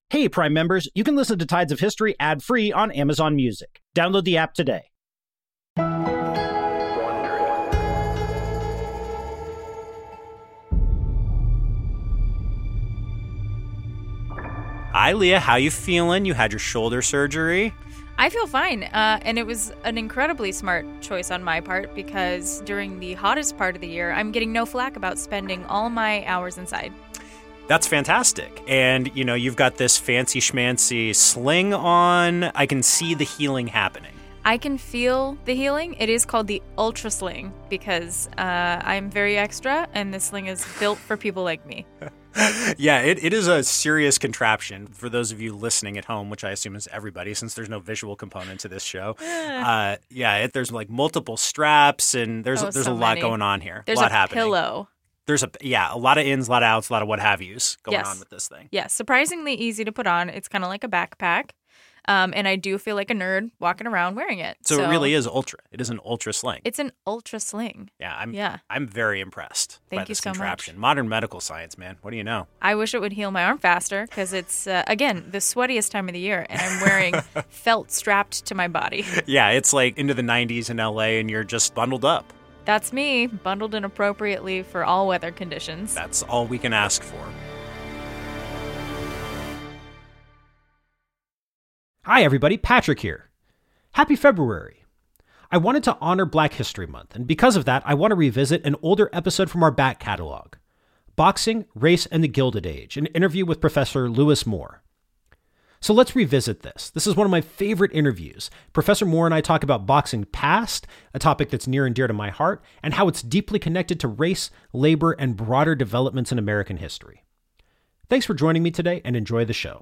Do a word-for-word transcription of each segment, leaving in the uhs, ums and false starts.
Hey, Prime members, you can listen to Tides of History ad-free on Amazon Music. Download the app today. Hi, Leah. How you feeling? You had your shoulder surgery. I feel fine, uh, and it was an incredibly smart choice on my part because during the hottest part of the year, I'm getting no flack about spending all my hours inside. That's fantastic. And, you know, you've got this fancy schmancy sling on. I can see the healing happening. I can feel the healing. It is called the Ultra Sling because uh, I'm very extra, and this sling is built for people like me. Yeah, it, it is a serious contraption for those of you listening at home, which I assume is everybody since there's no visual component to this show. Uh, yeah, it, there's like multiple straps and there's Oh, there's so a lot many. going on here. There's a lot a happening. pillow. There's a yeah, a lot of ins, a lot of outs, a lot of what have yous going Yes. on with this thing. Yeah, surprisingly easy to put on. It's kind of like a backpack, um, and I do feel like a nerd walking around wearing it. So, it really is ultra. It is an ultra sling. It's an Ultra Sling. Yeah, I'm Yeah. I'm very impressed Thank by you this so much. contraption. Modern medical science, man. What do you know? I wish it would heal my arm faster because it's, uh, again, the sweatiest time of the year, and I'm wearing felt strapped to my body. Yeah, it's like into the nineties in L A and you're just bundled up. That's me, bundled in appropriately for all weather conditions. That's all we can ask for. Hi, everybody. Patrick here. Happy February. I wanted to honor Black History Month, and because of that, I want to revisit an older episode from our back catalog, Boxing, Race, and the Gilded Age, an interview with Professor Lewis Moore. So let's revisit this. This is one of my favorite interviews. Professor Moore and I talk about boxing past, a topic that's near and dear to my heart, and how it's deeply connected to race, labor, and broader developments in American history. Thanks for joining me today, and enjoy the show.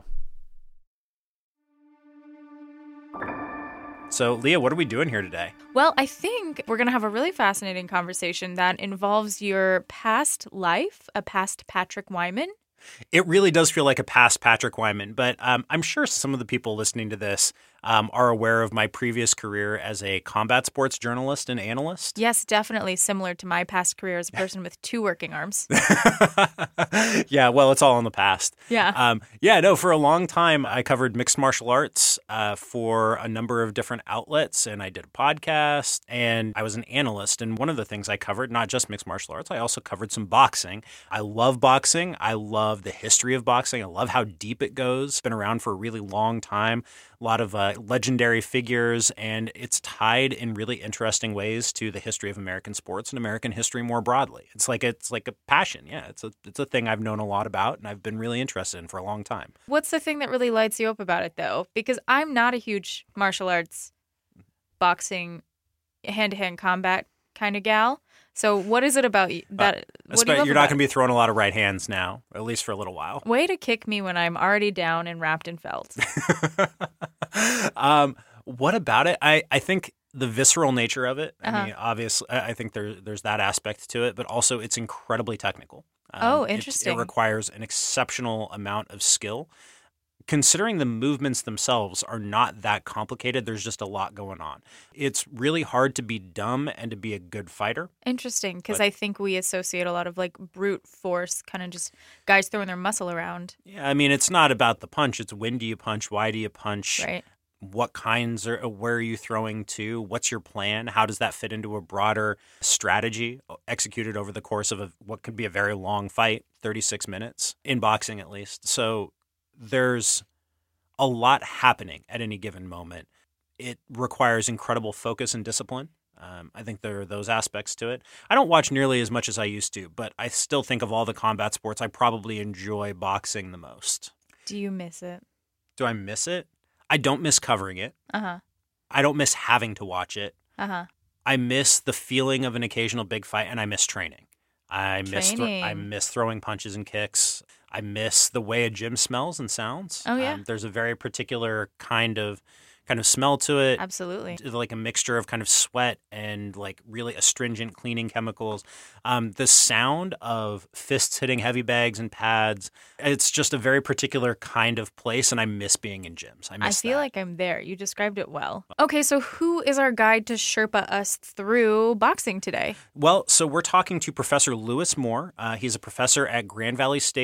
So, Leah, what are we doing here today? Well, I think we're going to have a really fascinating conversation that involves your past life, a past Patrick Wyman. It really does feel like a past Patrick Wyman, but um, I'm sure some of the people listening to this um, are aware of my previous career as a combat sports journalist and analyst. Yes, definitely similar to my past career as a person with two working arms. Yeah, well, it's all in the past. Yeah. Um, yeah, no, for a long time, I covered mixed martial arts uh, for a number of different outlets, and I did a podcast, and I was an analyst. And one of the things I covered, not just mixed martial arts, I also covered some boxing. I love boxing. I love the history of boxing. I love how deep it goes. It's been around for a really long time. A lot of uh, legendary figures, and it's tied in really interesting ways to the history of American sports and American history more broadly. It's like it's like a passion. Yeah, it's a it's a thing I've known a lot about, and I've been really interested in for a long time. What's the thing that really lights you up about it, though? Because I'm not a huge martial arts, boxing, hand-to-hand combat kind of gal. So what is it about you that? Uh, what do you love you're not about going to it? be throwing a lot of right hands now, at least for a little while. Way to kick me when I'm already down and wrapped in felt. um, what about it? I, I think the visceral nature of it. Uh-huh. I mean, obviously, I I think there, there's that aspect to it, but also it's incredibly technical. Um, Oh, it- interesting. It, requires an exceptional amount of skill. Considering the movements themselves are not that complicated, there's just a lot going on. It's really hard to be dumb and to be a good fighter. Interesting, because But- I think we associate a lot of like brute force, kind of just guys throwing their muscle around, Yeah, I mean, it's not about the punch. It's when do you punch? Why do you punch? right? What kinds are, where are you throwing to? What's your plan? How does that fit into a broader strategy executed over the course of a, what could be a very long fight, thirty-six minutes, in boxing at least. So there's a lot happening at any given moment. It requires incredible focus and discipline. Um, I think there are those aspects to it. I don't watch nearly as much as I used to, but I still think of all the combat sports, I probably enjoy boxing the most. Do you miss it? Do I miss it? I don't miss covering it. Uh huh. I don't miss having to watch it. Uh huh. I miss the feeling of an occasional big fight, and I miss training. I miss thro- I Training. miss throwing punches and kicks. I miss the way a gym smells and sounds. Oh, yeah? Um, there's a very particular kind of kind of smell to it. Absolutely. It's like a mixture of kind of sweat and like really astringent cleaning chemicals. Um, the sound of fists hitting heavy bags and pads, it's just a very particular kind of place, and I miss being in gyms. I I miss feel that. like I'm there. You described it well. Okay, so who is our guide to Sherpa us through boxing today? Well, so we're talking to Professor Lewis Moore. Uh, he's a professor at Grand Valley State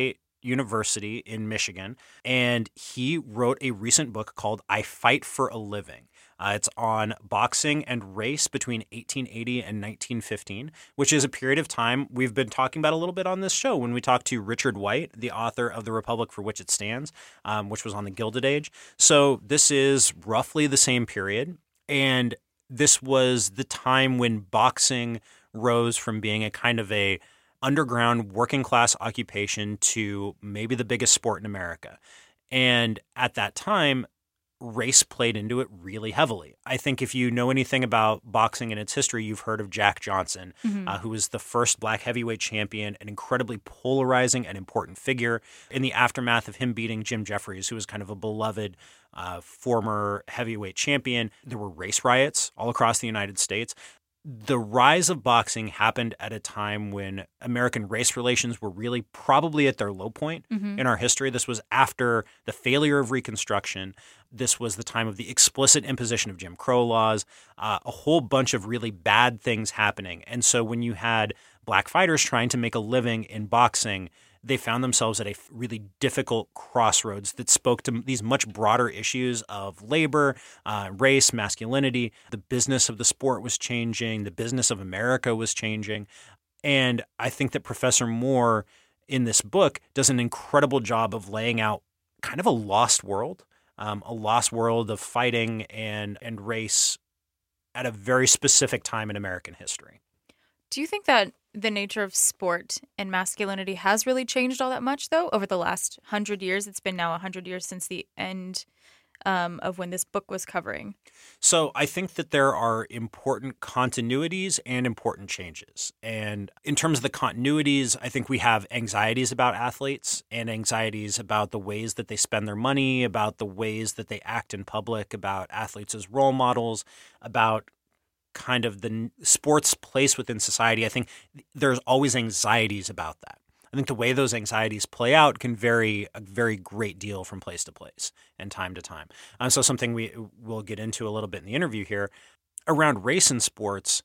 University in Michigan, and he wrote a recent book called I Fight for a Living. Uh, it's on boxing and race between eighteen eighty and nineteen fifteen, which is a period of time we've been talking about a little bit on this show when we talked to Richard White, the author of The Republic for Which It Stands, um, which was on the Gilded Age. So this is roughly the same period, and this was the time when boxing rose from being a kind of a underground working class occupation to maybe the biggest sport in America. And at that time, race played into it really heavily. I think if you know anything about boxing and its history, you've heard of Jack Johnson, mm-hmm. uh, who was the first black heavyweight champion, an incredibly polarizing and important figure in the aftermath of him beating Jim Jeffries, who was kind of a beloved uh, former heavyweight champion. There were race riots all across the United States. The rise of boxing happened at a time when American race relations were really probably at their low point mm-hmm. in our history. This was after the failure of Reconstruction. This was the time of the explicit imposition of Jim Crow laws, uh, a whole bunch of really bad things happening. And so when you had black fighters trying to make a living in boxing, they found themselves at a really difficult crossroads that spoke to these much broader issues of labor, uh, race, masculinity. The business of the sport was changing. The business of America was changing. And I think that Professor Moore in this book does an incredible job of laying out kind of a lost world, um, a lost world of fighting and, and race at a very specific time in American history. Do you think that the nature of sport and masculinity has really changed all that much, though, over the last hundred years? It's been now a hundred years since the end um, of when this book was covering. So I think that there are important continuities and important changes. And in terms of the continuities, I think we have anxieties about athletes and anxieties about the ways that they spend their money, about the ways that they act in public, about athletes as role models, about kind of the sport's place within society. I think there's always anxieties about that. I think the way those anxieties play out can vary a very great deal from place to place and time to time. Um, so something we will get into a little bit in the interview here around race in sports,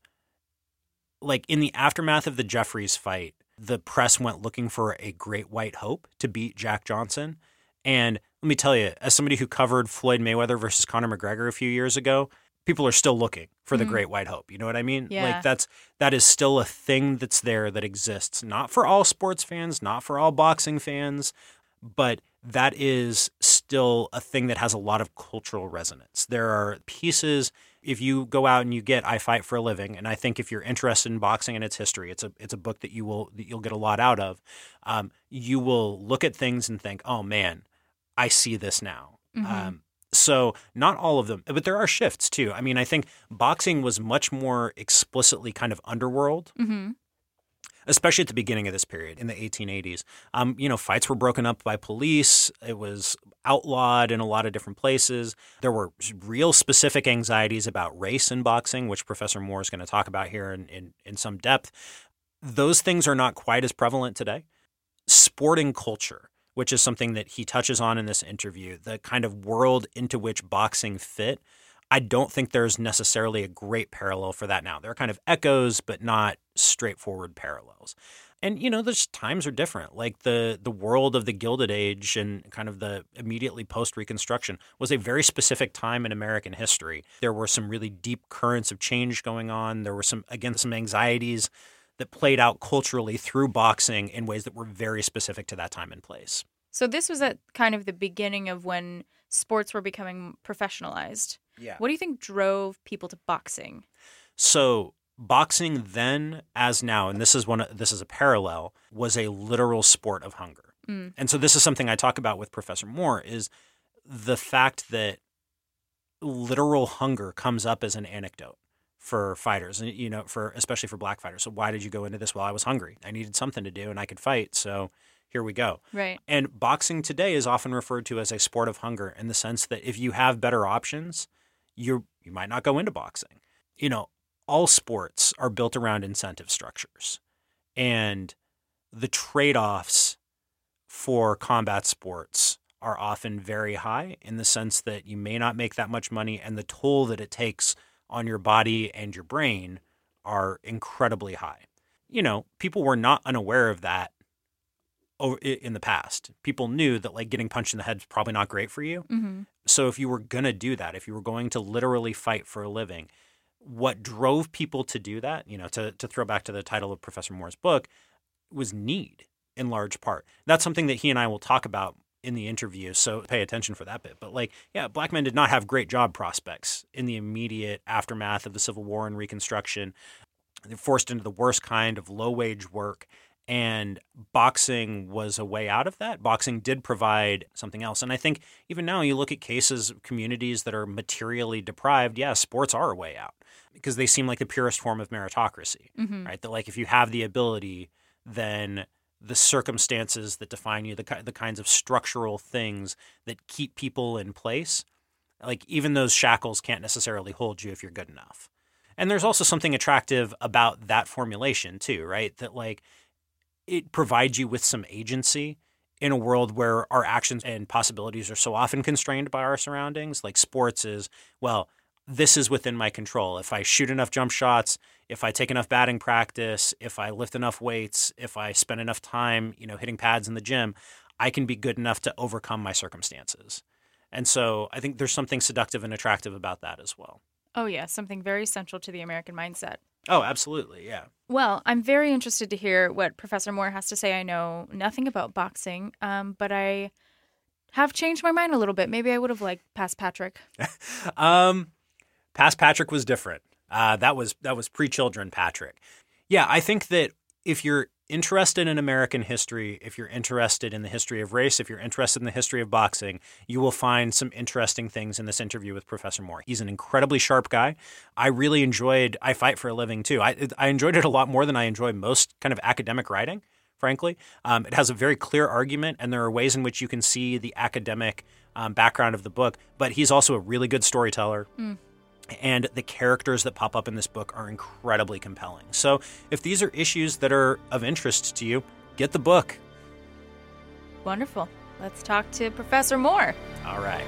like in the aftermath of the Jeffries fight, the press went looking for a great white hope to beat Jack Johnson. And let me tell you, as somebody who covered Floyd Mayweather versus Conor McGregor a few years ago, people are still looking for the mm. great white hope. You know what I mean? Yeah. Like that's that is still a thing that's there that exists, not for all sports fans, not for all boxing fans, but that is still a thing that has a lot of cultural resonance. There are pieces, if you go out and you get I Fight for a Living, and I think if you're interested in boxing and its history, it's a it's a book that you will that you'll get a lot out of. Um, you will look at things and think, oh man, I see this now. Mm-hmm. Um, So not all of them, but there are shifts too. I mean, I think boxing was much more explicitly kind of underworld, mm-hmm. especially at the beginning of this period in the eighteen eighties. Um, you know, fights were broken up by police. It was outlawed in a lot of different places. There were real specific anxieties about race in boxing, which Professor Moore is going to talk about here in, in, in some depth. Those things are not quite as prevalent today. Sporting culture, which is something that he touches on in this interview, the kind of world into which boxing fit. I don't think there's necessarily a great parallel for that now. There are kind of echoes, but not straightforward parallels. And, you know, those times are different. Like the the world of the Gilded Age and kind of the immediately post-Reconstruction was a very specific time in American history. There were some really deep currents of change going on. There were some, again, some anxieties that played out culturally through boxing in ways that were very specific to that time and place. So this was at kind of the beginning of when sports were becoming professionalized. Yeah. What do you think drove people to boxing? So boxing then, as now, and this is one, this is a parallel, was a literal sport of hunger. Mm. And so this is something I talk about with Professor Moore, is the fact that literal hunger comes up as an anecdote for fighters, and you know, for especially for black fighters. So why did you go into this? Well, I was hungry. I needed something to do, and I could fight. So here we go. Right. And boxing today is often referred to as a sport of hunger in the sense that if you have better options, you you might not go into boxing. You know, all sports are built around incentive structures, and the trade-offs for combat sports are often very high in the sense that you may not make that much money, and the toll that it takes on your body and your brain are incredibly high. You know, people were not unaware of that in the past. People knew that like getting punched in the head is probably not great for you. Mm-hmm. So if you were going to do that, if you were going to literally fight for a living, what drove people to do that, you know, to, to throw back to the title of Professor Moore's book, was need in large part. That's something that he and I will talk about in the interview, so pay attention for that bit. But like, yeah, black men did not have great job prospects in the immediate aftermath of the Civil War and Reconstruction. They're forced into the worst kind of low-wage work, and boxing was a way out of that. Boxing did provide something else. And I think even now you look at cases of communities that are materially deprived, yeah, sports are a way out because they seem like the purest form of meritocracy, Mm-hmm. right? That like if you have the ability, then the circumstances that define you, the ki- the kinds of structural things that keep people in place, like even those shackles can't necessarily hold you if you're good enough. And there's also something attractive about that formulation too, right? That like it provides you with some agency in a world where our actions and possibilities are so often constrained by our surroundings. Like sports is, well, this is within my control. If I shoot enough jump shots, if I take enough batting practice, if I lift enough weights, if I spend enough time, you know, hitting pads in the gym, I can be good enough to overcome my circumstances. And so I think there's something seductive and attractive about that as well. Oh, yeah, something very central to the American mindset. Oh, absolutely. Yeah. Well, I'm very interested to hear what Professor Moore has to say. I know nothing about boxing, um, but I have changed my mind a little bit. Maybe I would have liked Past Patrick. um, Past Patrick was different. Uh, that was that was pre-children Patrick. Yeah, I think that if you're interested in American history, if you're interested in the history of race, if you're interested in the history of boxing, you will find some interesting things in this interview with Professor Moore. He's an incredibly sharp guy. I really enjoyed I Fight for a Living, too. I, I enjoyed it a lot more than I enjoy most kind of academic writing, frankly. Um, it has a very clear argument, and there are ways in which you can see the academic um, background of the book, but he's also a really good storyteller. Mm. And the characters that pop up in this book are incredibly compelling. So if these are issues that are of interest to you, get the book. Wonderful. Let's talk to Professor Moore. All right.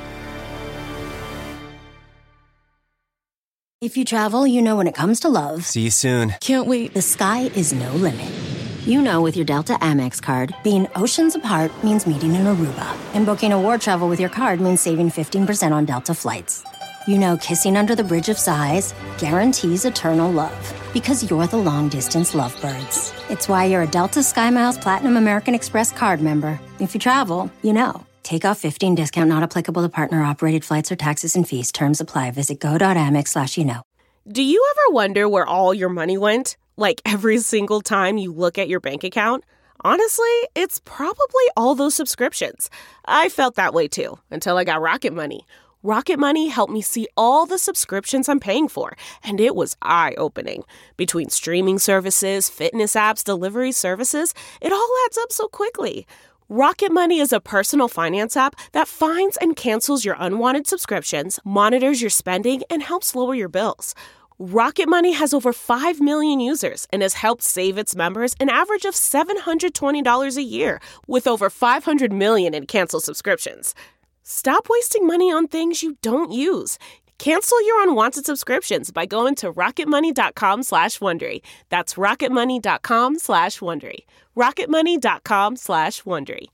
If you travel, you know when it comes to love, See you soon. Can't wait. the sky is no limit. You know with your Delta Amex card, being oceans apart means meeting in Aruba. And booking a war travel with your card means saving fifteen percent on Delta flights. You know kissing under the Bridge of Sighs guarantees eternal love. Because you're the long-distance lovebirds. It's why you're a Delta SkyMiles Platinum American Express card member. If you travel, you know. Take off fifteen discount not applicable to partner-operated flights or taxes and fees. Terms apply. Visit go.amex slash you know. Do you ever wonder where all your money went? Like every single time you look at your bank account? Honestly, it's probably all those subscriptions. I felt that way too, until I got Rocket Money. Rocket Money helped me see all the subscriptions I'm paying for, and it was eye-opening. Between streaming services, fitness apps, delivery services, it all adds up so quickly. Rocket Money is a personal finance app that finds and cancels your unwanted subscriptions, monitors your spending, and helps lower your bills. Rocket Money has over five million users and has helped save its members an average of seven hundred twenty dollars a year, with over five hundred million in canceled subscriptions. Stop wasting money on things you don't use. Cancel your unwanted subscriptions by going to rocketmoney.com slash Wondery. That's rocketmoney.com slash Wondery. rocketmoney.com slash Wondery.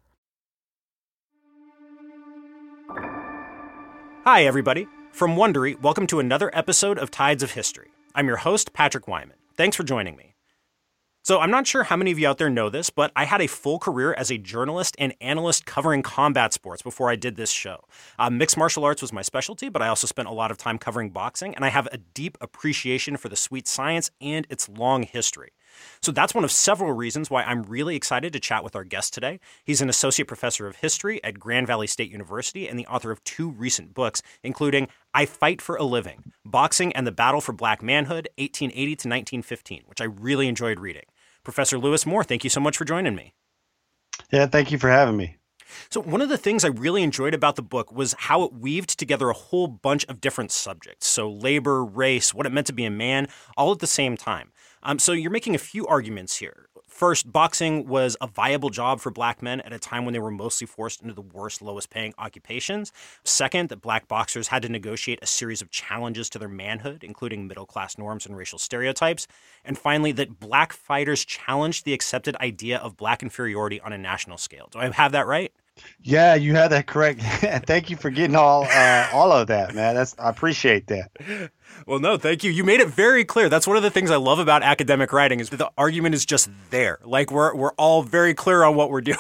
Hi, everybody. From Wondery, welcome to another episode of Tides of History. I'm your host, Patrick Wyman. Thanks for joining me. So I'm not sure how many of you out there know this, but I had a full career as a journalist and analyst covering combat sports before I did this show. Uh, mixed martial arts was my specialty, but I also spent a lot of time covering boxing, and I have a deep appreciation for the sweet science and its long history. So that's one of several reasons why I'm really excited to chat with our guest today. He's an associate professor of history at Grand Valley State University and the author of two recent books, including I Fight for a Living, Boxing and the Battle for Black Manhood, eighteen eighty to nineteen fifteen, which I really enjoyed reading. Professor Lewis Moore, thank you so much for joining me. Yeah, thank you for having me. So one of the things I really enjoyed about the book was how it weaved together a whole bunch of different subjects. So labor, race, what it meant to be a man, all at the same time. Um, so you're making a few arguments here. First, boxing was a viable job for black men at a time when they were mostly forced into the worst, lowest paying occupations. Second, that black boxers had to negotiate a series of challenges to their manhood, including middle-class norms and racial stereotypes. And finally, that black fighters challenged the accepted idea of black inferiority on a national scale. Do I have that right? Yeah, you had that correct. Thank you for getting all uh, all of that, man. That's I appreciate that. Well, no, thank you. You made it very clear. That's one of the things I love about academic writing is that the argument is just there. Like we're we're all very clear on what we're doing.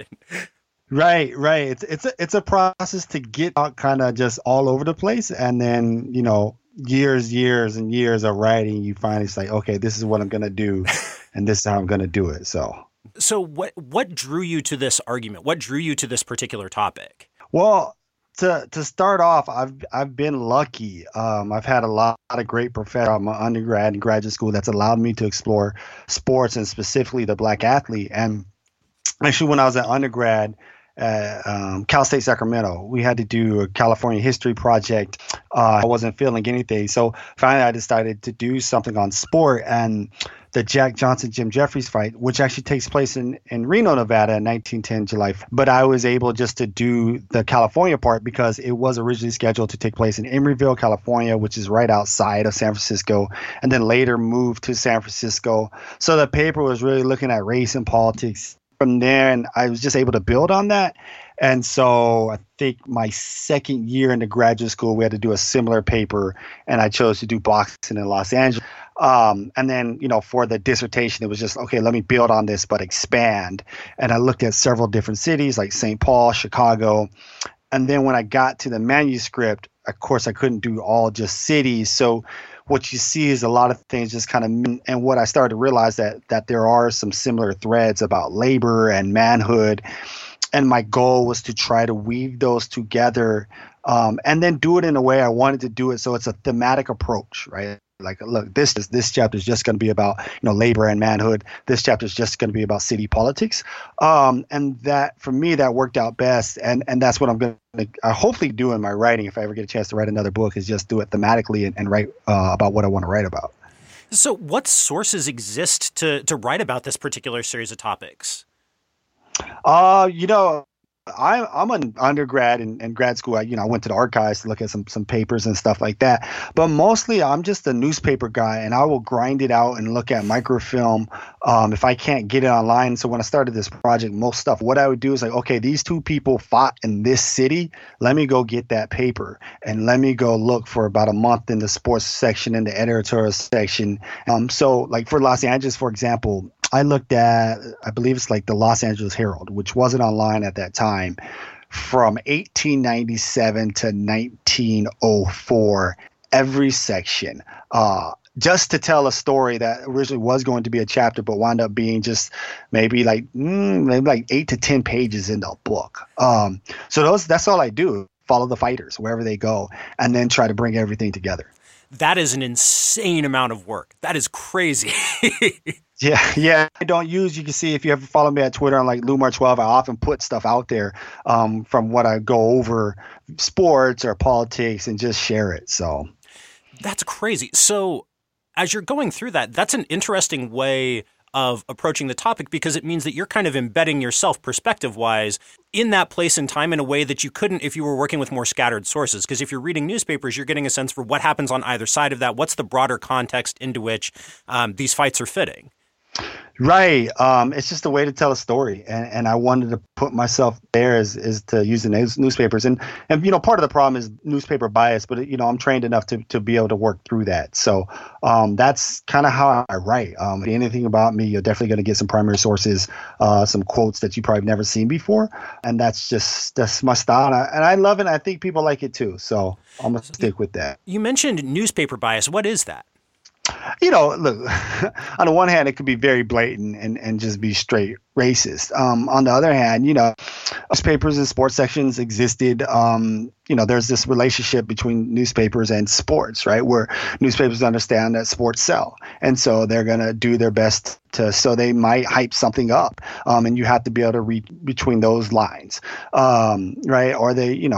Right, right. It's it's a, it's a process to get out kind of just all over the place, and then you know years, years, and years of writing, you finally say, okay, this is what I'm gonna do, and this is how I'm gonna do it. So. So what what drew you to this argument? What drew you to this particular topic? Well, to to start off, I've I've been lucky. Um, I've had a lot, lot of great professors in my undergrad and graduate school that's allowed me to explore sports and specifically the black athlete. And actually, when I was an undergrad at um, Cal State Sacramento, we had to do a California history project. Uh, I wasn't feeling anything, so finally I decided to do something on sport and the Jack Johnson Jim Jeffries fight, which actually takes place in, in Reno, Nevada in nineteen ten, July. But I was able just to do the California part because it was originally scheduled to take place in Emeryville, California, which is right outside of San Francisco, and then later moved to San Francisco. So the paper was really looking at race and politics from there, and I was just able to build on that. And so I think my second year in the graduate school, we had to do a similar paper, and I chose to do boxing in Los Angeles. Um, and then, you know, for the dissertation, it was just, okay, let me build on this, but expand. And I looked at several different cities like Saint Paul, Chicago. And then when I got to the manuscript, of course, I couldn't do all just cities. So what you see is a lot of things just kind of, and what I started to realize that that there are some similar threads about labor and manhood. And my goal was to try to weave those together um, and then do it in a way I wanted to do it. So it's a thematic approach, right? Like, look, this is this chapter is just going to be about, you know, labor and manhood. This chapter is just going to be about city politics. Um, and that, for me, that worked out best. And and that's what I'm going to uh, hopefully do in my writing if I ever get a chance to write another book, is just do it thematically and, and write uh, about what I want to write about. So what sources exist to to write about this particular series of topics? Uh, you know, I, I'm an undergrad and, and grad school. I, you know, I went to the archives to look at some some papers and stuff like that. But mostly, I'm just a newspaper guy, and I will grind it out and look at microfilm um, if I can't get it online. So when I started this project, most stuff, what I would do is like, okay, these two people fought in this city. Let me go get that paper, and let me go look for about a month in the sports section, in the editorial section. Um, so like for Los Angeles, for example, I looked at, I believe it's like the Los Angeles Herald, which wasn't online at that time, from eighteen ninety-seven to nineteen oh four, every section, uh, just to tell a story that originally was going to be a chapter, but wound up being just maybe like mm, maybe like eight to ten pages in the book. Um, so those that's all I do, follow the fighters wherever they go, and then try to bring everything together. That is an insane amount of work. That is crazy. Yeah, yeah. I don't use, you can see if you ever follow me at Twitter, I'm like Lumar twelve, I often put stuff out there um, from what I go over, sports or politics, and just share it. So that's crazy. So as you're going through that, that's an interesting way of approaching the topic, because it means that you're kind of embedding yourself perspective-wise in that place and time in a way that you couldn't if you were working with more scattered sources. Because if you're reading newspapers, you're getting a sense for what happens on either side of that. What's the broader context into which um, these fights are fitting? Right. Um, it's just a way to tell a story. And, and I wanted to put myself there is, is to use the news, newspapers. And, and, you know, part of the problem is newspaper bias, but, you know, I'm trained enough to, to be able to work through that. So um, that's kind of how I write. Um, anything about me, you're definitely going to get some primary sources, uh, some quotes that you probably never seen before. And that's just, that's my style. And I, and I love it. And I think people like it too. So I'm going to stick with that. You mentioned newspaper bias. What is that? You know, look, on the one hand, it could be very blatant and, and just be straight racist. Um, on the other hand, you know, newspapers and sports sections existed. Um, you know, there's this relationship between newspapers and sports, right, where newspapers understand that sports sell. And so they're going to do their best to, so they might hype something up. Um, and you have to be able to read between those lines, um, right? Or they, you know,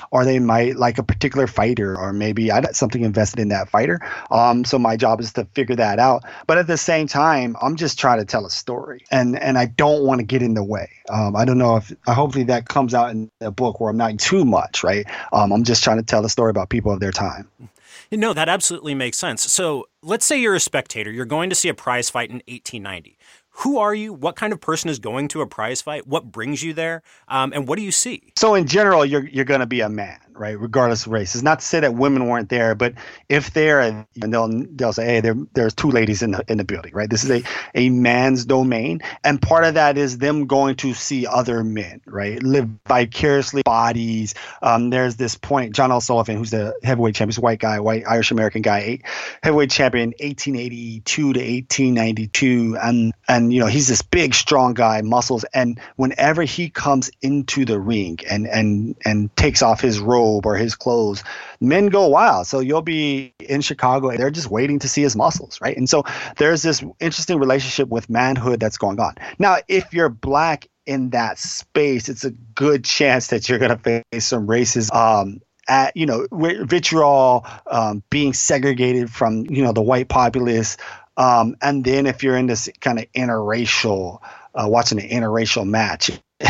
or they might like a particular fighter, or maybe I got something invested in that fighter. Um, so my job is to figure that out. But at the same time, I'm just trying to tell a story, and and I don't want to get in the way. Um, I don't know if uh, hopefully that comes out in the book where I'm not too much, right? Um, I'm just trying to tell a story about people of their time. No, that absolutely makes sense. So let's say you're a spectator. You're going to see a prize fight in eighteen ninety. Who are you? What kind of person is going to a prize fight? What brings you there? Um, and what do you see? So in general, you're you're going to be a man, right? Regardless of race. It's not to say that women weren't there, but if they're, and they'll they'll say, hey, there there's two ladies in the in the building, right? This is a a man's domain, and part of that is them going to see other men, right? Live vicariously bodies. Um, there's this point, John L. Sullivan, who's the heavyweight champion, he's a white guy, white Irish American guy, eight, heavyweight champion, eighteen eighty-two to eighteen ninety-two, and and you know he's this big, strong guy, muscles, and whenever he comes into the ring and and and takes off his robe or his clothes, men go wild. So you'll be in Chicago and they're just waiting to see his muscles, right? And so there's this interesting relationship with manhood that's going on. Now, if you're black in that space, it's a good chance that you're going to face some racism. Um, at, you know, vitriol, um, being segregated from, you know, the white populace. Um, and then if you're in this kind of interracial, uh, watching an interracial match,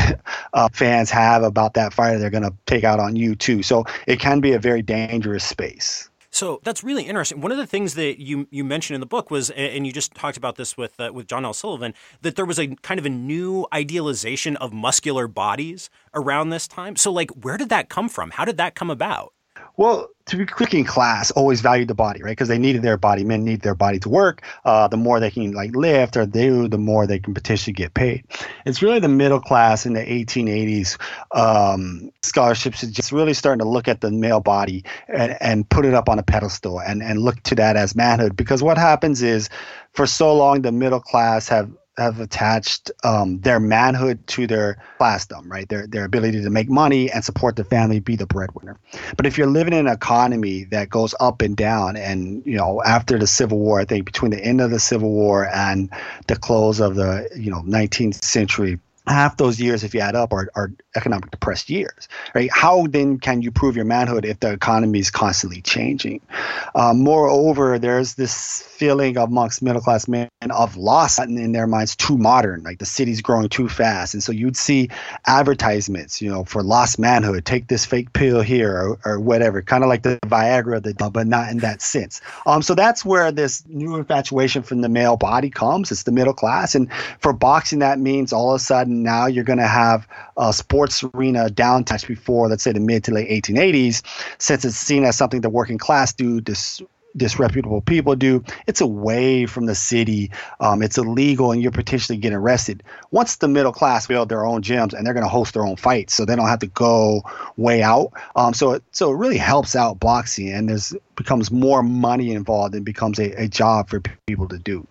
uh, fans have about that fighter, they're going to take out on you too. So it can be a very dangerous space. So that's really interesting. One of the things that you you mentioned in the book was, and you just talked about this with uh, with John L. Sullivan, that there was a kind of a new idealization of muscular bodies around this time. So like, where did that come from? How did that come about? Well, to be quick in class, always valued the body, right? Because they needed their body. Men need their body to work. Uh, the more they can like lift or do, the more they can potentially get paid. It's really the middle class in the eighteen eighties. Um, scholarships are just really starting to look at the male body and, and put it up on a pedestal and, and look to that as manhood. Because what happens is, for so long, the middle class have have attached um, their manhood to their classdom, right? Their their ability to make money and support the family, be the breadwinner. But if you're living in an economy that goes up and down, and you know, after the Civil War, I think between the end of the Civil War and the close of the you know nineteenth century, half those years, if you add up, are, are economic depressed years, right? How then can you prove your manhood if the economy is constantly changing? Um, moreover, there's this feeling amongst middle-class men of loss in their minds, too modern, like the city's growing too fast. And so you'd see advertisements, you know, for lost manhood, take this fake pill here or, or whatever, kind of like the Viagra, the, but not in that sense. Um, so that's where this new infatuation from the male body comes. It's the middle class. And for boxing, that means all of a sudden now you're going to have a sports arena downtown before, let's say, the mid to late eighteen eighties, since it's seen as something the working class do, dis- disreputable people do. It's away from the city. Um, it's illegal, and you're potentially getting arrested. Once the middle class build their own gyms, and they're going to host their own fights, so they don't have to go way out. Um, so it so it really helps out boxing, and there's becomes more money involved, and becomes a, a job for people to do.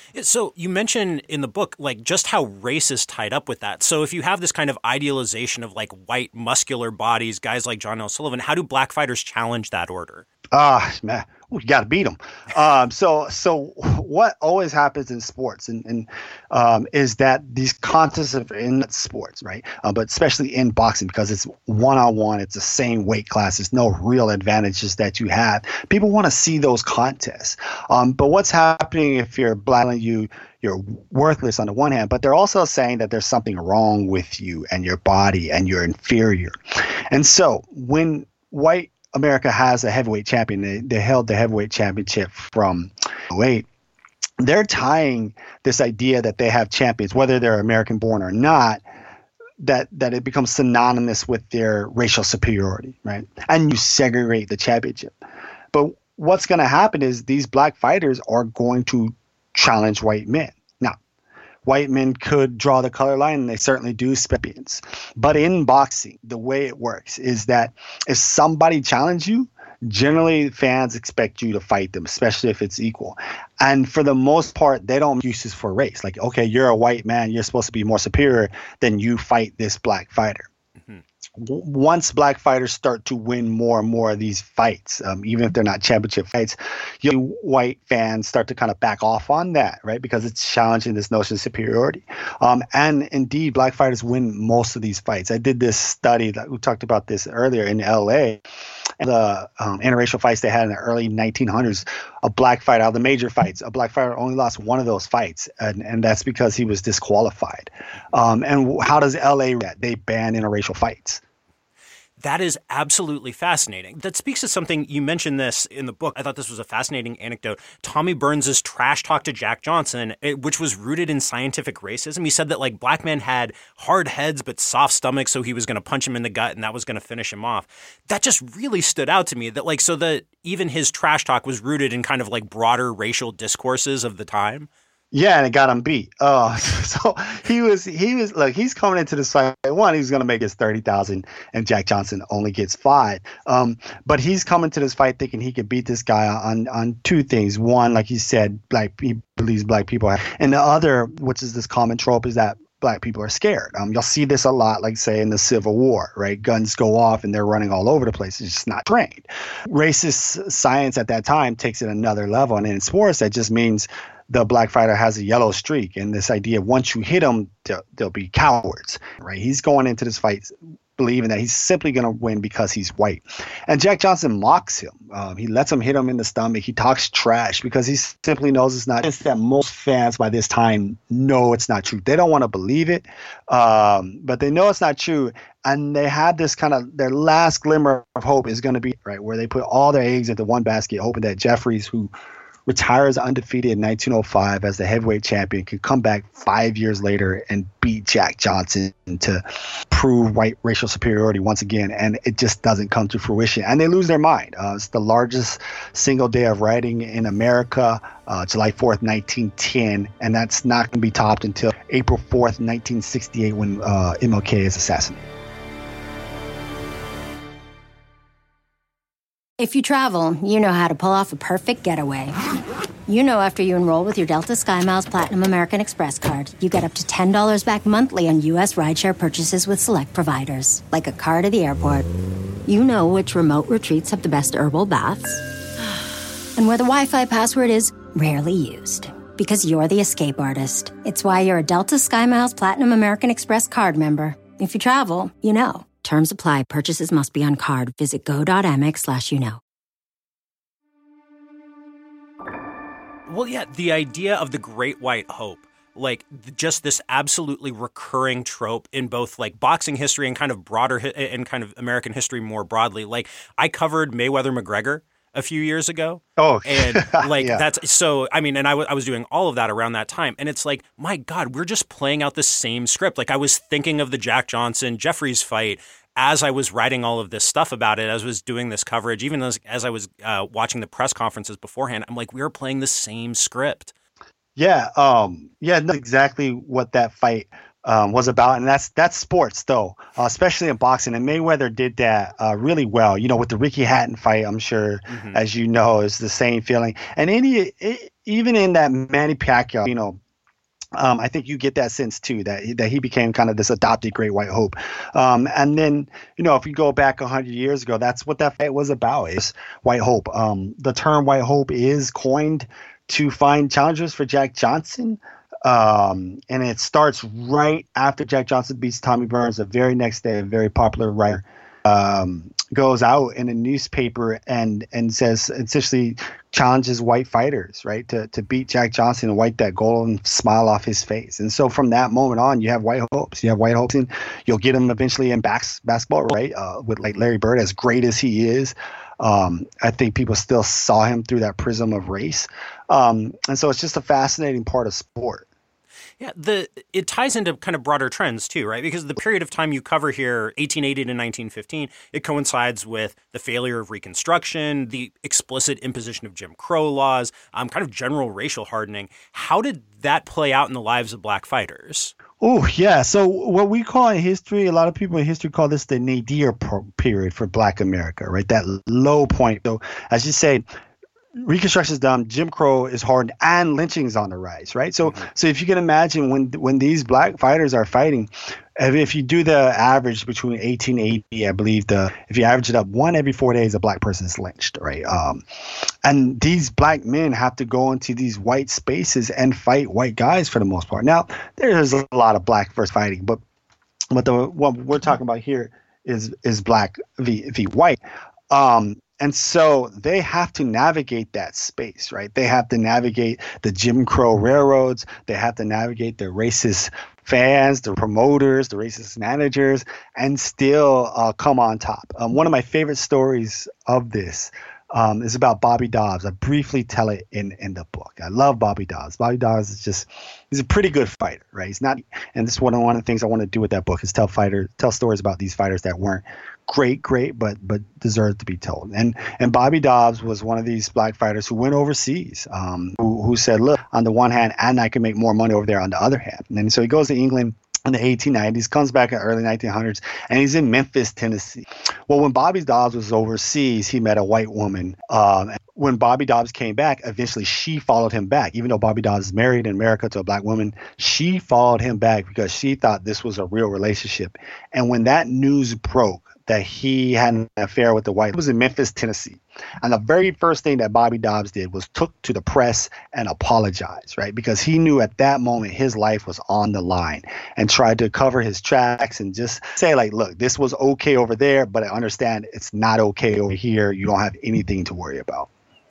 So you mentioned in the book, like, just how race is tied up with that. So if you have this kind of idealization of like white muscular bodies, guys like John L. Sullivan, how do black fighters challenge that order? Ah, uh, man, you got to beat them. Um, so, so what always happens in sports, and, and um, is that these contests are in sports, right? Uh, but especially in boxing, because it's one on one, it's the same weight class. There's no real advantages that you have. People want to see those contests. Um, but what's happening if you're black and you you're worthless on the one hand, but they're also saying that there's something wrong with you and your body and you're inferior. And so when white America has a heavyweight champion, they, they held the heavyweight championship from oh eight, they're tying this idea that they have champions, whether they're American born or not, that that it becomes synonymous with their racial superiority, right? And you segregate the championship. But what's going to happen is these black fighters are going to challenge white men. Now, white men could draw the color line, and they certainly do, champions. But in boxing, the way it works is that if somebody challenges you, generally fans expect you to fight them, especially if it's equal. And for the most part, they don't make excuses for race. Like, okay, you're a white man, you're supposed to be more superior than you fight this black fighter. Mm-hmm. w- once black fighters start to win more and more of these fights, um, even if they're not championship fights, you white fans start to kind of back off on that, right? Because it's challenging this notion of superiority. Um, and indeed, black fighters win most of these fights. I did this study that we talked about this earlier in L A. The um, interracial fights they had in the early nineteen hundreds, a black fighter, out of the major fights, a black fighter only lost one of those fights, and, and that's because he was disqualified. Um, and how does L A react? They ban interracial fights. That is absolutely fascinating. That speaks to something, you mentioned this in the book. I thought this was a fascinating anecdote. Tommy Burns' trash talk to Jack Johnson, it, which was rooted in scientific racism. He said that like black men had hard heads but soft stomachs, so he was going to punch him in the gut and that was going to finish him off. That just really stood out to me, that like, so that even his trash talk was rooted in kind of like broader racial discourses of the time. Yeah, and it got him beat. Oh, so he was he was look. He's coming into this fight. One, he's going to make his thirty thousand, and Jack Johnson only gets five. Um, but he's coming to this fight thinking he could beat this guy on on two things. One, like you said, black he believes black people, are, and the other, which is this common trope, is that black people are scared. Um, you'll see this a lot, like say in the Civil War, right? Guns go off and they're running all over the place. It's just not trained. Racist science at that time takes it another level, and in sports, that just means the black fighter has a yellow streak, and this idea once you hit them, they'll, they'll be cowards, right? He's going into this fight believing that he's simply going to win because he's white. And Jack Johnson mocks him. Um, he lets him hit him in the stomach. He talks trash because he simply knows it's not. It's that most fans by this time know it's not true. They don't want to believe it, um, but they know it's not true. And they have this kind of, their last glimmer of hope is going to be, right, where they put all their eggs into one basket, hoping that Jeffries, who retires undefeated in nineteen oh five as the heavyweight champion, can come back five years later and beat Jack Johnson to prove white racial superiority once again. And it just doesn't come to fruition. And they lose their mind. Uh, it's the largest single day of rioting in America, uh, July fourth, nineteen ten. And that's not going to be topped until April fourth, nineteen sixty-eight, when uh, M L K is assassinated. If you travel, you know how to pull off a perfect getaway. You know after you enroll with your Delta SkyMiles Platinum American Express card, you get up to ten dollars back monthly on U S rideshare purchases with select providers, like a car to the airport. You know which remote retreats have the best herbal baths, and where the Wi-Fi password is rarely used. Because you're the escape artist. It's why you're a Delta SkyMiles Platinum American Express card member. If you travel, you know. Terms apply. Purchases must be on card. Visit go.amex slash you know. Well, yeah, the idea of the Great White Hope, like just this absolutely recurring trope in both like boxing history and kind of broader hi- and kind of American history more broadly. Like I covered Mayweather McGregor a few years ago. Oh, and like yeah. that's so, I mean, and I, w- I was doing all of that around that time. And it's like, my God, we're just playing out the same script. Like I was thinking of the Jack Johnson Jeffries fight as I was writing all of this stuff about it, as I was doing this coverage, even as, as I was uh, watching the press conferences beforehand. I'm like, we were playing the same script. Yeah. Um, yeah, that's exactly what that fight Um, was about, and that's that's sports though, uh, especially in boxing. And Mayweather did that uh, really well. You know, with the Ricky Hatton fight, I'm sure, mm-hmm. as you know, is the same feeling. And any it, even in that Manny Pacquiao, you know, um, I think you get that sense too that that he became kind of this adopted Great White Hope. Um, and then you know, if you go back a hundred years ago, that's what that fight was about, is White Hope. Um, the term White Hope is coined to find challengers for Jack Johnson. Um, and it starts right after Jack Johnson beats Tommy Burns. The very next day, a very popular writer um, goes out in a newspaper and and says, essentially challenges white fighters, right, to to beat Jack Johnson and wipe that golden smile off his face. And so from that moment on, you have white hopes. You have white hopes, and you'll get him eventually in bas- basketball, right, uh, with like Larry Bird, as great as he is. Um, I think people still saw him through that prism of race. Um, and so it's just a fascinating part of sport. Yeah, the it ties into kind of broader trends too, right? Because the period of time you cover here, eighteen eighty to nineteen fifteen, it coincides with the failure of Reconstruction, the explicit imposition of Jim Crow laws, um, kind of general racial hardening. How did that play out in the lives of black fighters? Oh, yeah. So what we call in history, a lot of people in history call this the nadir period for Black America, right? That low point. So as you say, Reconstruction is done, Jim Crow is hardened, and lynching is on the rise, right? So, mm-hmm. so if you can imagine when when these black fighters are fighting, if you do the average between eighteen eighty, I believe the if you average it up, one every four days a black person is lynched, right? Um, and these black men have to go into these white spaces and fight white guys for the most part. Now, there's a lot of black versus fighting, but what the what we're talking about here is is black v v white. Um, and so they have to navigate that space, right? They have to navigate the Jim Crow railroads. They have to navigate the racist fans, the promoters, the racist managers, and still uh, come on top. Um, one of my favorite stories of this um, is about Bobby Dobbs. I briefly tell it in, in the book. I love Bobby Dobbs. Bobby Dobbs is just, he's a pretty good fighter, right? He's not, and this is one of, one of the things I want to do with that book is tell fighter, tell stories about these fighters that weren't great, great, but but deserved to be told. And and Bobby Dobbs was one of these black fighters who went overseas, um, who, who said, look, on the one hand, and I can make more money over there on the other hand. And so he goes to England in the eighteen nineties, comes back in the early nineteen hundreds, and he's in Memphis, Tennessee. Well, when Bobby Dobbs was overseas, he met a white woman. Um, when Bobby Dobbs came back, eventually she followed him back. Even though Bobby Dobbs is married in America to a black woman, she followed him back because she thought this was a real relationship. And when that news broke, that he had an affair with the white. It was in Memphis, Tennessee. And the very first thing that Bobby Dobbs did was took to the press and apologized, right? Because he knew at that moment his life was on the line and tried to cover his tracks and just say like, look, this was okay over there, but I understand it's not okay over here. You don't have anything to worry about.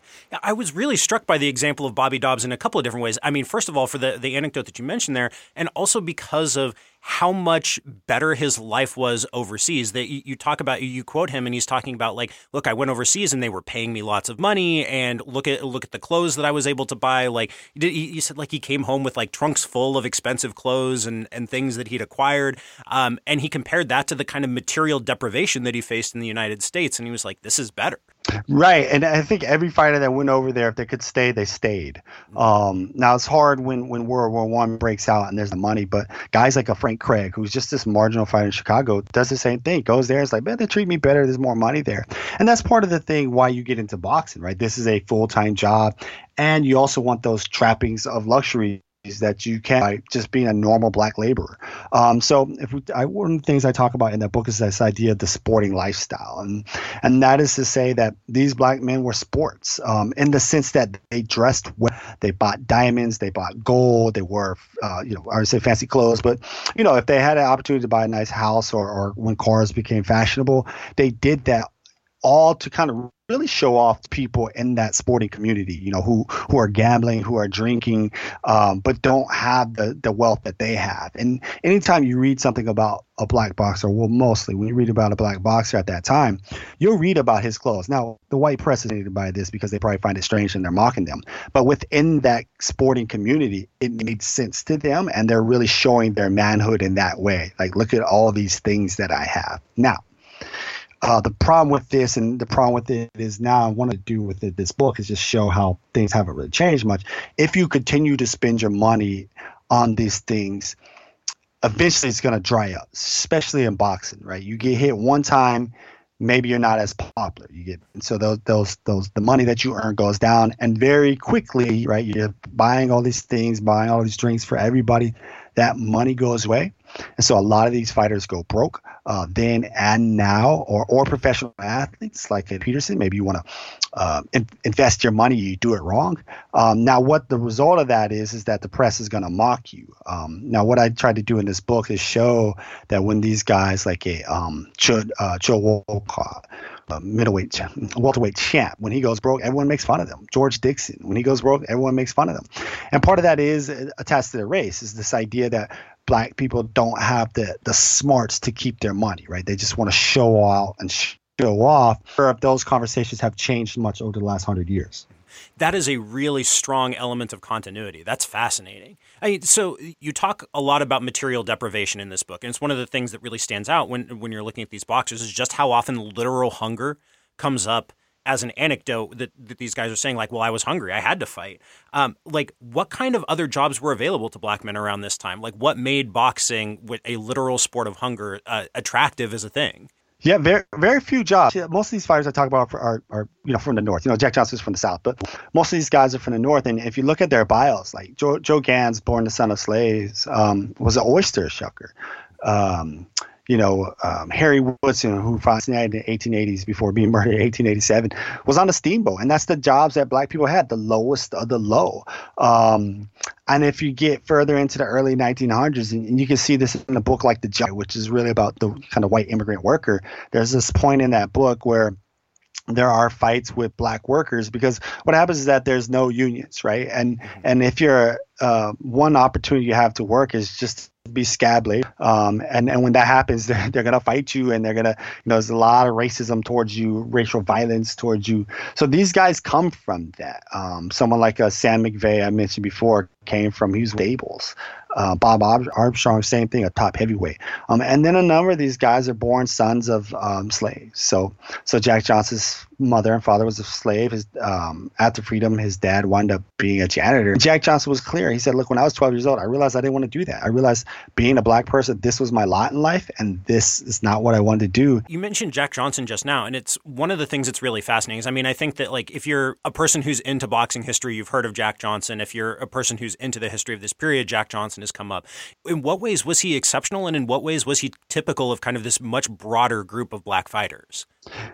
I was really struck by the example of Bobby Dobbs in a couple of different ways. I mean, first of all, for the, the anecdote that you mentioned there, and also because of how much better his life was overseas. That you, you talk about, you quote him, and he's talking about like, look, I went overseas and they were paying me lots of money, and look at look at the clothes that I was able to buy. Like you, you said, like he came home with like trunks full of expensive clothes and and things that he'd acquired, um, and he compared that to the kind of material deprivation that he faced in the United States, and he was like, this is better. Right. And I think every fighter that went over there, if they could stay, they stayed. Um, now, it's hard when, when World War One breaks out and there's the money, but guys like a Frank Craig, who's just this marginal fighter in Chicago, does the same thing. Goes there, it's like, man, they treat me better. There's more money there. And that's part of the thing why you get into boxing, right? This is a full-time job. And you also want those trappings of luxury that you can by just being a normal black laborer. Um, so if we, I, one of the things I talk about in that book is this idea of the sporting lifestyle. And and that is to say that these black men were sports um, in the sense that they dressed well. They bought diamonds, they bought gold, they wore, uh, you know, I would say fancy clothes. But, you know, if they had an opportunity to buy a nice house or, or when cars became fashionable, they did that all to kind of really show off to people in that sporting community, you know, who who are gambling, who are drinking, um, but don't have the, the wealth that they have. And anytime you read something about a black boxer, well, mostly when you read about a black boxer at that time, you'll read about his clothes. Now, the white press is needed by this because they probably find it strange and they're mocking them. But within that sporting community, it made sense to them, and they're really showing their manhood in that way. Like, look at all these things that I have. Now, Uh, the problem with this and the problem with it is now I want to do with it, this book is just show how things haven't really changed much. If you continue to spend your money on these things, eventually it's going to dry up, especially in boxing, right? You get hit one time, maybe you're not as popular. You get so those those those the money that you earn goes down, and very quickly, right? You're buying all these things, buying all these drinks for everybody. That money goes away. And so a lot of these fighters go broke uh, then and now, or or professional athletes like Peterson. Maybe you want to uh, in, invest your money, you do it wrong. Um, now, what the result of that is, is that the press is going to mock you. Um, now, what I tried to do in this book is show that when these guys like a um, Joe, uh, Joe Walcott, Uh, middleweight, welterweight champ, when he goes broke, everyone makes fun of them. George Dixon, when he goes broke, everyone makes fun of them. And part of that is attached to the race, is this idea that black people don't have the the smarts to keep their money, right? They just want to show out and show off. Or if those conversations have changed much over the last hundred years. That is a really strong element of continuity. That's fascinating. I mean, so you talk a lot about material deprivation in this book, and it's one of the things that really stands out when when you're looking at these boxers is just how often literal hunger comes up as an anecdote that, that these guys are saying, like, well, I was hungry, I had to fight. Um, like, what kind of other jobs were available to black men around this time? Like, what made boxing, with a literal sport of hunger, uh, attractive as a thing? Yeah, very very few jobs. Most of these fighters I talk about are, are you know from the north. You know, Jack Johnson's from the south, but most of these guys are from the north. And if you look at their bios, like Joe, Joe Gans, born the son of slaves, um, was an oyster shucker. um, you know, um, Harry Woodson, who fascinated in the eighteen eighties before being murdered in eighteen eighty-seven, was on the steamboat. And that's the jobs that black people had, the lowest of the low. Um, and if you get further into the early nineteen hundreds, and, and you can see this in a book like The Job, which is really about the kind of white immigrant worker, there's this point in that book where there are fights with black workers because what happens is that there's no unions, right? And and if you're uh, one opportunity you have to work is just be scab labor. Um, and, and when that happens, they're, they're going to fight you and they're going to, you know, there's a lot of racism towards you, racial violence towards you. So these guys come from that. Um, someone like uh, Sam McVeigh, I mentioned before, came from, he was Stables. Uh, Bob Armstrong, same thing, a top heavyweight. Um, and then a number of these guys are born sons of um, slaves. So so Jack Johnson's mother and father was a slave. His, um, after freedom, his dad wound up being a janitor. Jack Johnson was clear. He said, look, when I was twelve years old, I realized I didn't want to do that. I realized being a black person, this was my lot in life, and this is not what I wanted to do. You mentioned Jack Johnson just now, and it's one of the things that's really fascinating. Is I mean, I think that like if you're a person who's into boxing history, you've heard of Jack Johnson. If you're a person who's into the history of this period, Jack Johnson has come up. In what ways was he exceptional, and in what ways was he typical of kind of this much broader group of black fighters?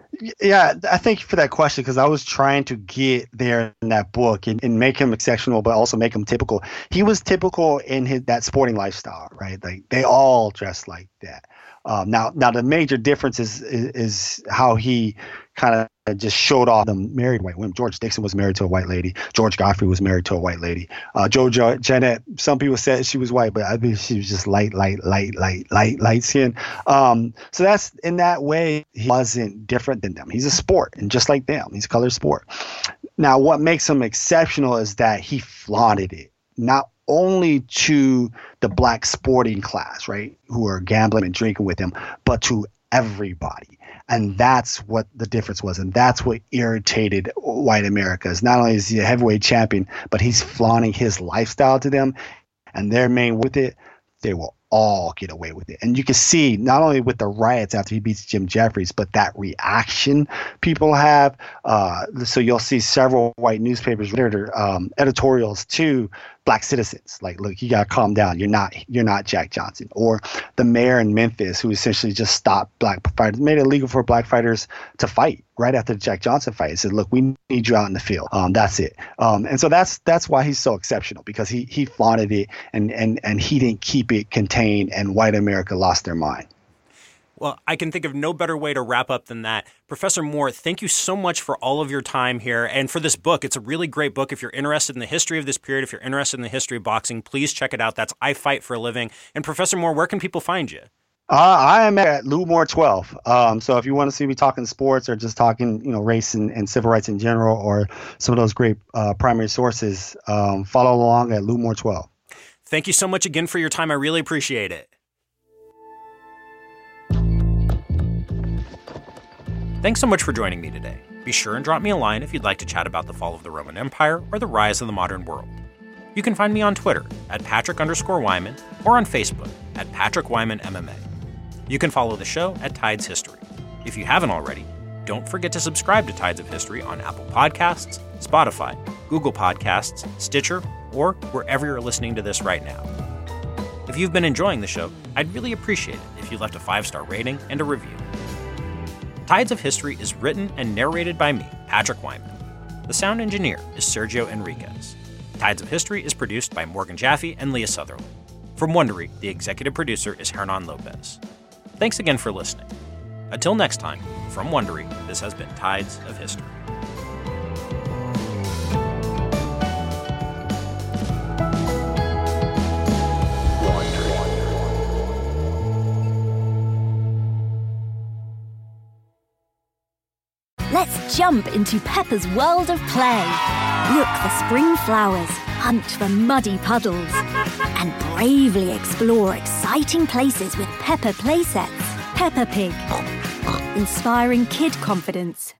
Yeah, I thank you for that question, because I was trying to get there in that book and, and make him exceptional, but also make him typical. He was typical in his that sporting lifestyle, right? Like they all dressed like that. Um, now, now the major difference is is, is how he kind of just showed off the married white women. George Dixon was married to a white lady. George Godfrey was married to a white lady. Uh, JoJo Jeanette, some people said she was white, but I mean she was just light, light, light, light, light, light skin. Um, so that's in that way he wasn't different than them. He's a sport, and just like them, he's a color sport. Now, what makes him exceptional is that he flaunted it, not only to the black sporting class, right, who are gambling and drinking with him, but to everybody. And that's what the difference was. And that's what irritated white America. Is not only is he a heavyweight champion, but he's flaunting his lifestyle to them, and they're main with it. They will all get away with it. And you can see not only with the riots after he beats Jim Jeffries, but that reaction people have. Uh, so you'll see several white newspapers, um, editorials to black citizens, like, look, you got to calm down. You're not, you're not Jack Johnson. Or the mayor in Memphis, who essentially just stopped black fighters, made it illegal for black fighters to fight right after the Jack Johnson fight. He said, look, we need you out in the field. Um, that's it. Um, and so that's that's why he's so exceptional, because he he flaunted it, and and and he didn't keep it contained, and white America lost their mind. Well, I can think of no better way to wrap up than that. Professor Moore, thank you so much for all of your time here and for this book. It's a really great book. If you're interested in the history of this period, if you're interested in the history of boxing, please check it out. That's I Fight for a Living. And Professor Moore, where can people find you? Uh, I am at Lou Moore twelve. Um, so if you want to see me talking sports or just talking, you know, race and, and civil rights in general, or some of those great uh, primary sources, um, follow along at Lou Moore twelve. Thank you so much again for your time. I really appreciate it. Thanks so much for joining me today. Be sure and drop me a line if you'd like to chat about the fall of the Roman Empire or the rise of the modern world. You can find me on Twitter at Patrick underscore Wyman or on Facebook at Patrick Wyman M M A. You can follow the show at Tides History. If you haven't already, don't forget to subscribe to Tides of History on Apple Podcasts, Spotify, Google Podcasts, Stitcher, or wherever you're listening to this right now. If you've been enjoying the show, I'd really appreciate it if you left a five-star rating and a review. Tides of History is written and narrated by me, Patrick Wyman. The sound engineer is Sergio Enriquez. Tides of History is produced by Morgan Jaffe and Leah Sutherland. From Wondery, the executive producer is Hernan Lopez. Thanks again for listening. Until next time, from Wondery, this has been Tides of History. Let's jump into Peppa's world of play. Look for spring flowers, hunt for muddy puddles, and bravely explore exciting places with Peppa playsets. Peppa Pig, inspiring kid confidence.